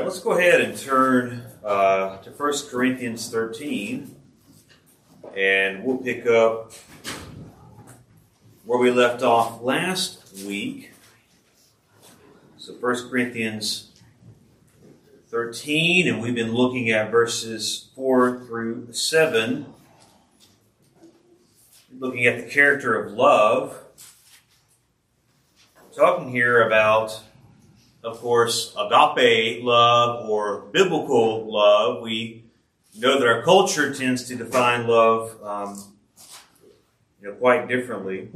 Let's go ahead and turn to 1 Corinthians 13, and we'll pick up where we left off last week. So 1 Corinthians 13, and we've been looking at verses 4 through 7, looking at the character of love. Talking here about, of course, agape love or biblical love. We know that our culture tends to define love quite differently.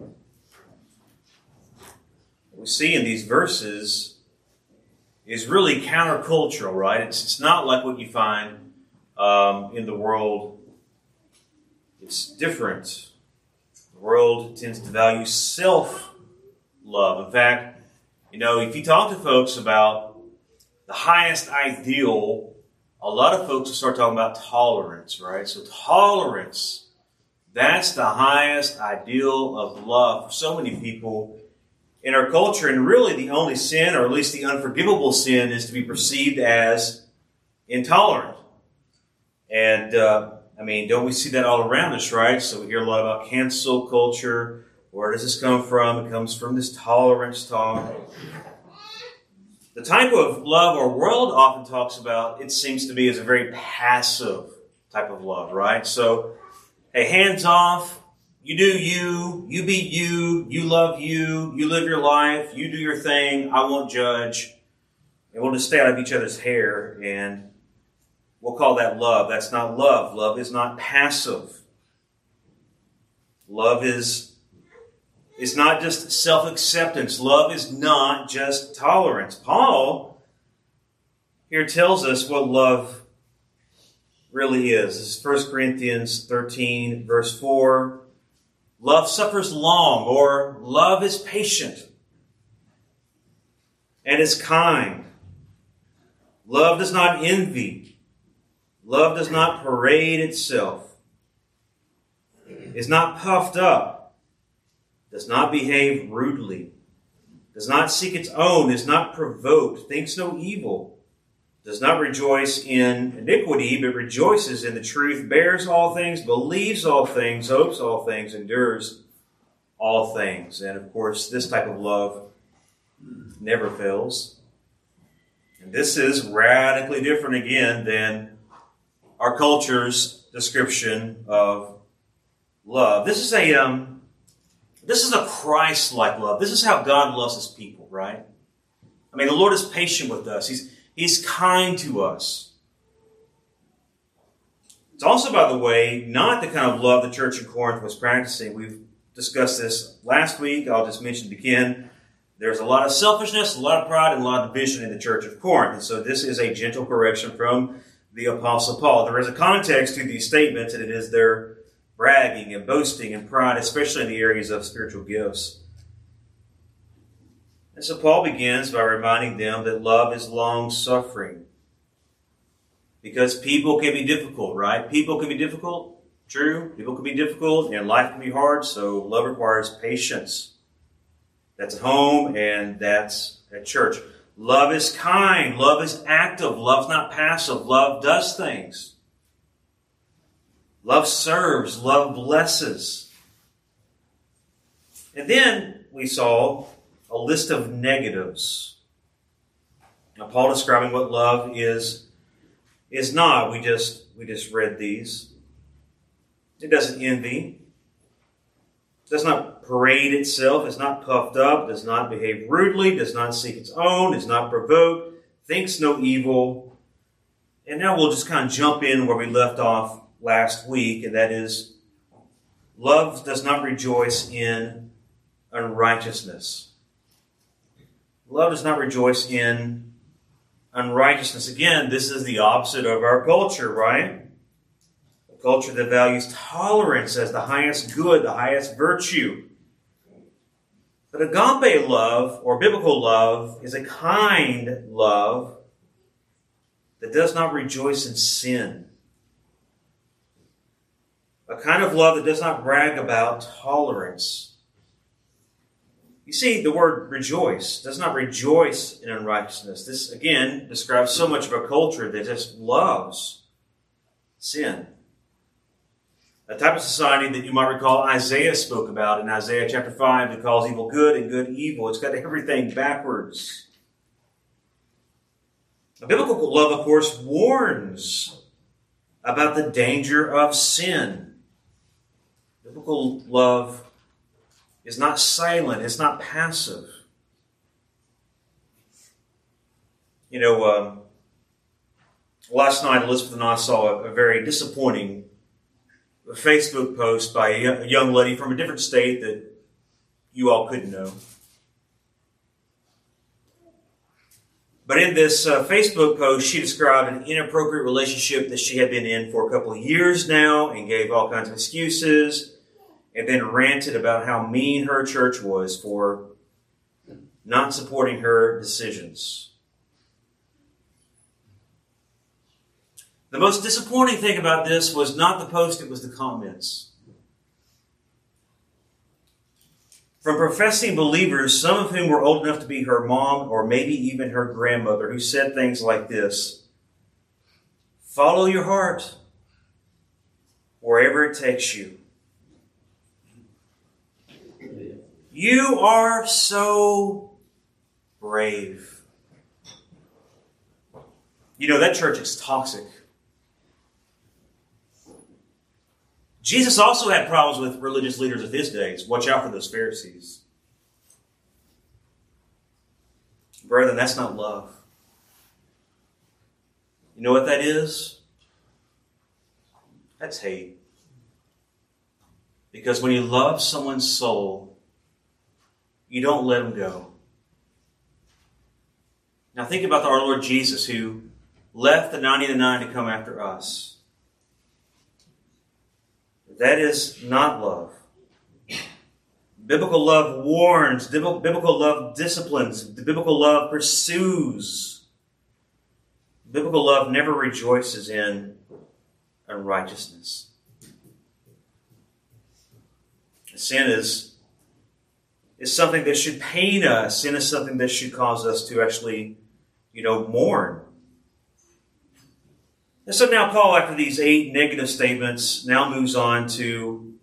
What we see in these verses is really countercultural, right? It's not like what you find in the world. It's different. The world tends to value self-love. In fact, if you talk to folks about the highest ideal, a lot of folks will start talking about tolerance, right? So tolerance, that's the highest ideal of love for so many people in our culture. And really the only sin, or at least the unforgivable sin, is to be perceived as intolerant. And, don't we see that all around us, right? So we hear a lot about cancel culture. Where does this come from? It comes from this tolerance talk. The type of love our world often talks about, it seems to be, is a very passive type of love, right? So, hey, hands off, you do you, you be you love you live your life, you do your thing, I won't judge, and we'll just stay out of each other's hair, and we'll call that love. That's not love. Love is not passive. Love is not just self-acceptance. Love is not just tolerance. Paul here tells us what love really is. This is 1 Corinthians 13, verse 4. Love suffers long, or love is patient and is kind. Love does not envy. Love does not parade itself, is not puffed up, does not behave rudely, does not seek its own, is not provoked, thinks no evil, does not rejoice in iniquity, but rejoices in the truth, bears all things, believes all things, hopes all things, endures all things. And of course, this type of love never fails. And this is radically different again than our culture's description of love. This is a Christ-like love. This is how God loves His people, right? The Lord is patient with us. He's kind to us. It's also, by the way, not the kind of love the church in Corinth was practicing. We've discussed this last week. I'll just mention it again. There's a lot of selfishness, a lot of pride, and a lot of division in the church of Corinth. And so this is a gentle correction from the Apostle Paul. There is a context to these statements, and it is their bragging and boasting and pride, especially in the areas of spiritual gifts. And so Paul begins by reminding them that love is long-suffering. Because people can be difficult, right? People can be difficult. True. People can be difficult and life can be hard. So love requires patience. That's at home and that's at church. Love is kind. Love is active. Love's not passive. Love does things. Love serves. Love blesses. And then we saw a list of negatives. Now, Paul describing what love is not. We just read these. It doesn't envy. It does not parade itself. It's not puffed up. Does not behave rudely. Does not seek its own. Is not provoked. Thinks no evil. And now we'll just kind of jump in where we left off last week, and that is, love does not rejoice in unrighteousness. Love does not rejoice in unrighteousness. Again, this is the opposite of our culture, right? A culture that values tolerance as the highest good, the highest virtue. But agape love, or biblical love, is a kind love that does not rejoice in sin. A kind of love that does not brag about tolerance. You see, the word rejoice does not rejoice in unrighteousness. This, again, describes so much of a culture that just loves sin. A type of society that you might recall Isaiah spoke about in Isaiah chapter 5 that calls evil good and good evil. It's got everything backwards. A biblical love, of course, warns about the danger of sin. Biblical love is not silent. It's not passive. You know, last night Elizabeth and I saw a very disappointing Facebook post by a young lady from a different state that you all couldn't know. But in this Facebook post, she described an inappropriate relationship that she had been in for a couple of years now and gave all kinds of excuses and then ranted about how mean her church was for not supporting her decisions. The most disappointing thing about this was not the post, it was the comments. From professing believers, some of whom were old enough to be her mom or maybe even her grandmother, who said things like this: follow your heart wherever it takes you. You are so brave. You know, that church is toxic. Jesus also had problems with religious leaders of his days. Watch out for those Pharisees. Brethren, that's not love. You know what that is? That's hate. Because when you love someone's soul, you don't let them go. Now think about our Lord Jesus, who left the 99 to come after us. That is not love. Biblical love warns. Biblical love disciplines. Biblical love pursues. Biblical love never rejoices in unrighteousness. Sin is something that should pain us. Sin is something that should cause us to actually, mourn. And so now Paul, after these 8 negative statements, now moves on to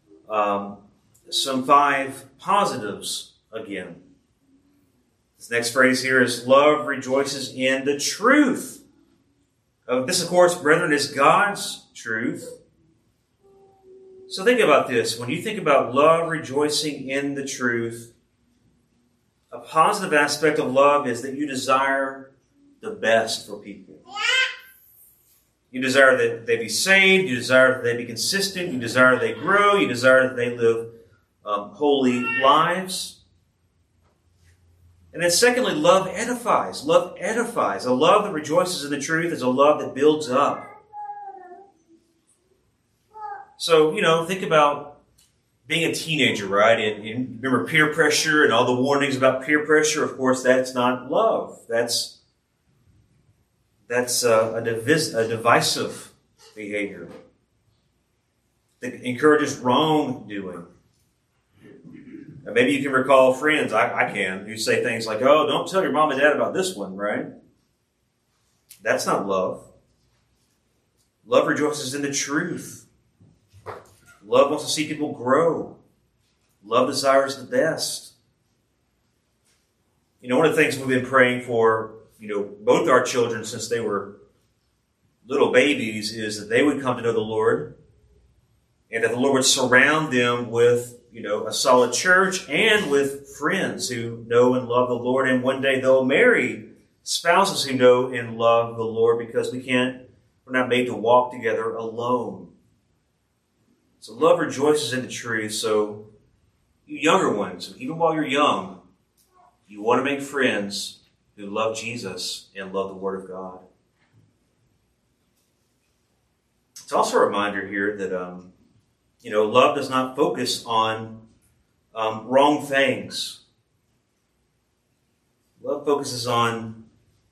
some 5 positives again. This next phrase here is, love rejoices in the truth. This, of course, brethren, is God's truth. So think about this. When you think about love rejoicing in the truth, a positive aspect of love is that you desire the best for people. You desire that they be saved. You desire that they be consistent. You desire that they grow. You desire that they live holy lives. And then secondly, love edifies. Love edifies. A love that rejoices in the truth is a love that builds up. So, think about being a teenager, right? And remember peer pressure and all the warnings about peer pressure. Of course, that's not love. That's a divisive behavior that encourages wrongdoing. And maybe you can recall friends, I can, who say things like, oh, don't tell your mom and dad about this one, right? That's not love. Love rejoices in the truth. Love wants to see people grow. Love desires the best. One of the things we've been praying for, both our children since they were little babies, is that they would come to know the Lord and that the Lord would surround them with, a solid church and with friends who know and love the Lord. And one day they'll marry spouses who know and love the Lord, because we're not made to walk together alone. So love rejoices in the truth. So you younger ones, even while you're young, you want to make friends who love Jesus and love the Word of God. It's also a reminder here that, love does not focus on wrong things. Love focuses on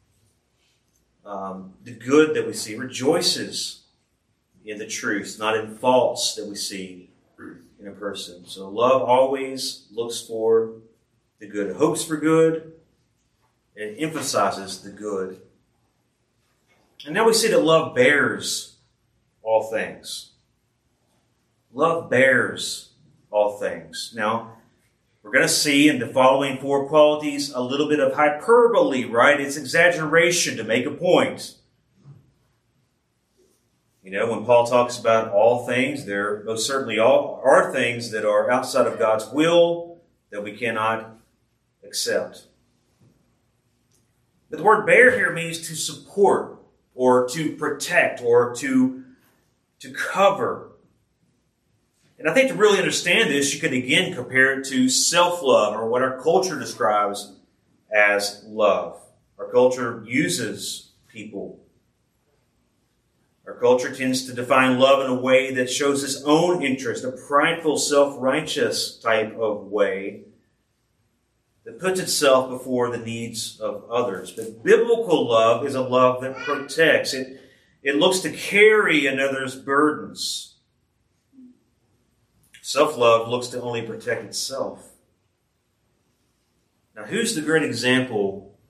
the good that we see, rejoices in the truth, not in faults that we see in a person. So love always looks for the good. It hopes for good. It emphasizes the good. And now we see that love bears all things. Love bears all things. Now, we're going to see in the following 4 qualities a little bit of hyperbole, right? It's exaggeration to make a point. You know, when Paul talks about all things, there most certainly are things that are outside of God's will that we cannot accept. But the word bear here means to support or to protect or to cover. And I think to really understand this, you could again compare it to self-love, or what our culture describes as love. Our culture uses people. Our culture tends to define love in a way that shows its own interest, a prideful, self-righteous type of way that puts itself before the needs of others. But biblical love is a love that protects. It looks to carry another's burdens. Self-love looks to only protect itself. Now, who's the great example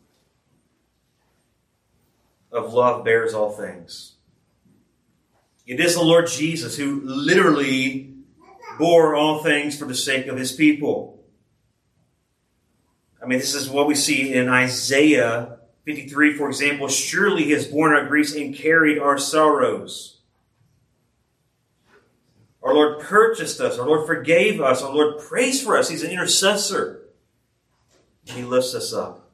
of love bears all things? It is the Lord Jesus, who literally bore all things for the sake of his people. I mean, this is what we see in Isaiah 53, for example. Surely he has borne our griefs and carried our sorrows. Our Lord purchased us. Our Lord forgave us. Our Lord prays for us. He's an intercessor. He lifts us up.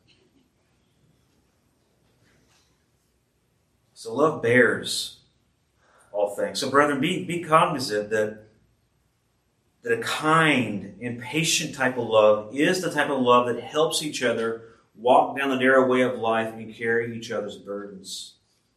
So love bears all things. So brethren, be cognizant that a kind and patient type of love is the type of love that helps each other walk down the narrow way of life and carry each other's burdens.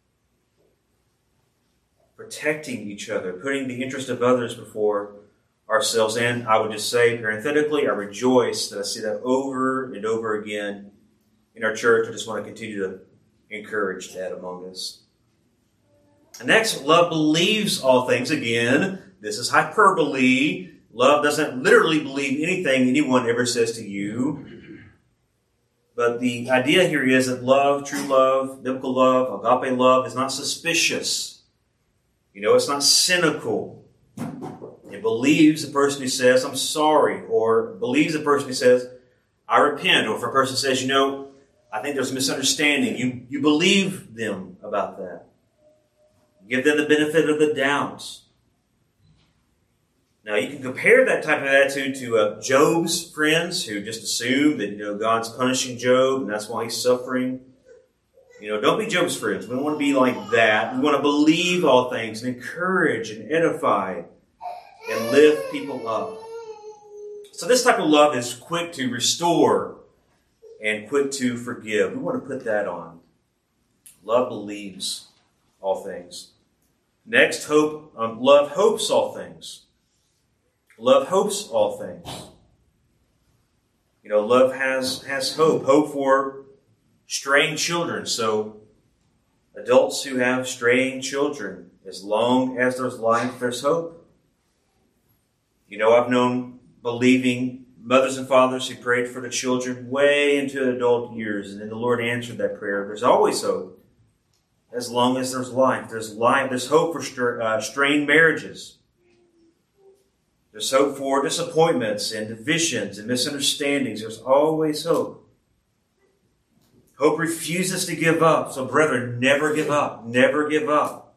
Protecting each other, putting the interest of others before ourselves. And I would just say, parenthetically, I rejoice that I see that over and over again in our church. I just want to continue to encourage that among us. And next, love believes all things. Again, this is hyperbole. Love doesn't literally believe anything anyone ever says to you. But the idea here is that love, true love, biblical love, agape love, is not suspicious. You know, it's not cynical. It believes the person who says, I'm sorry, or believes the person who says, I repent, or if a person says, you know, I think there's a misunderstanding, you believe them about that. Give them the benefit of the doubt. Now, you can compare that type of attitude to Job's friends who just assume that, you know, God's punishing Job and that's why he's suffering. You know, don't be Job's friends. We don't want to be like that. We want to believe all things and encourage and edify and lift people up. So this type of love is quick to restore and quick to forgive. We want to put that on. Love believes all things. Next, love hopes all things. Love hopes all things. You know, love has hope. Hope for straying children. So adults who have straying children, as long as there's life, there's hope. You know, I've known believing mothers and fathers who prayed for the children way into adult years, and then the Lord answered that prayer. There's always hope. As long as there's life. There's hope for strained marriages. There's hope for disappointments and divisions and misunderstandings. There's always hope. Hope refuses to give up. So brethren, never give up. Never give up.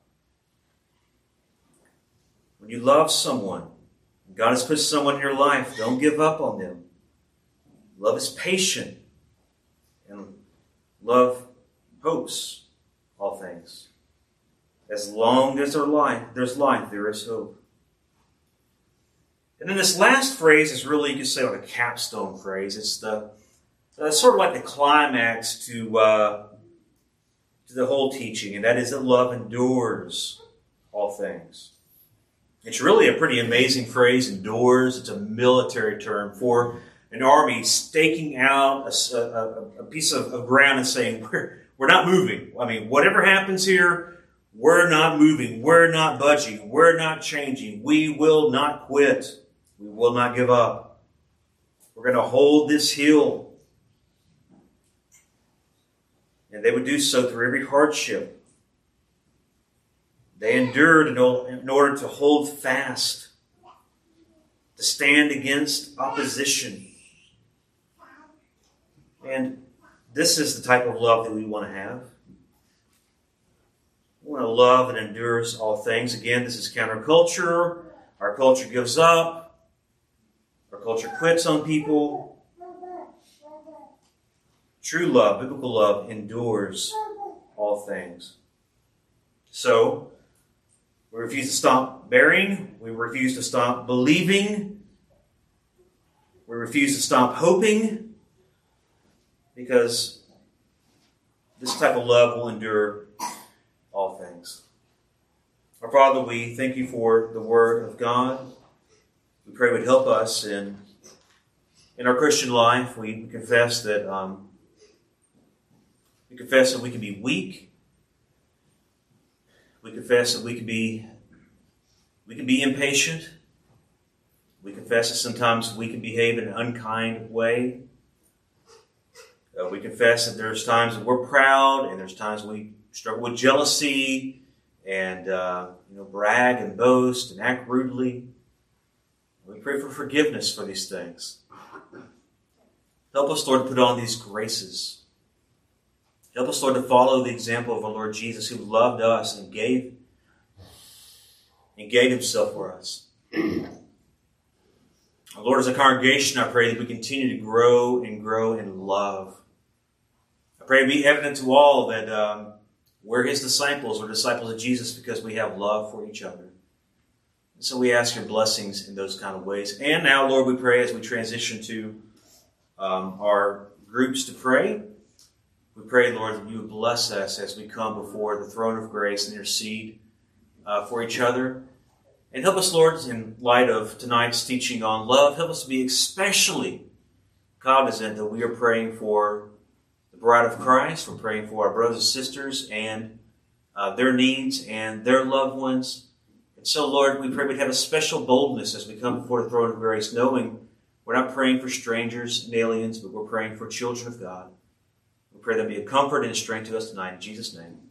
When you love someone, God has put someone in your life, don't give up on them. Love is patient. And love hopes all things. As long as there's life, there is hope. And then this last phrase is really, you could say, like a capstone phrase. It's sort of like the climax to the whole teaching, and that is that love endures all things. It's really a pretty amazing phrase, endures. It's a military term for an army staking out a piece of ground and saying, we're not moving. I mean, whatever happens here, we're not moving. We're not budging. We're not changing. We will not quit. We will not give up. We're going to hold this hill. And they would do so through every hardship. They endured in order to hold fast, to stand against opposition. And this is the type of love that we want to have. We want to love that endures all things. Again, this is counterculture. Our culture gives up. Our culture quits on people. True love, biblical love, endures all things. So, we refuse to stop bearing. We refuse to stop believing. We refuse to stop hoping. Because this type of love will endure all things. Our Father, we thank you for the Word of God. We pray it would help us in our Christian life. We confess that we can be weak. We confess that we can be impatient. We confess that sometimes we can behave in an unkind way. We confess that there's times that we're proud, and there's times we struggle with jealousy, and brag and boast and act rudely. We pray for forgiveness for these things. Help us, Lord, to put on these graces. Help us, Lord, to follow the example of our Lord Jesus, who loved us and gave himself for us. Lord, as a congregation, I pray that we continue to grow and grow in love. I pray it be evident to all that we're his disciples, or disciples of Jesus, because we have love for each other. And so we ask your blessings in those kind of ways. And now, Lord, we pray as we transition to our groups to pray. We pray, Lord, that you would bless us as we come before the throne of grace and intercede for each other. And help us, Lord, in light of tonight's teaching on love, help us to be especially cognizant that we are praying for the bride of Christ. We're praying for our brothers and sisters and their needs and their loved ones. And so, Lord, we pray we'd have a special boldness as we come before the throne of grace, knowing we're not praying for strangers and aliens, but we're praying for children of God. We pray that be a comfort and a strength to us tonight. In Jesus' name.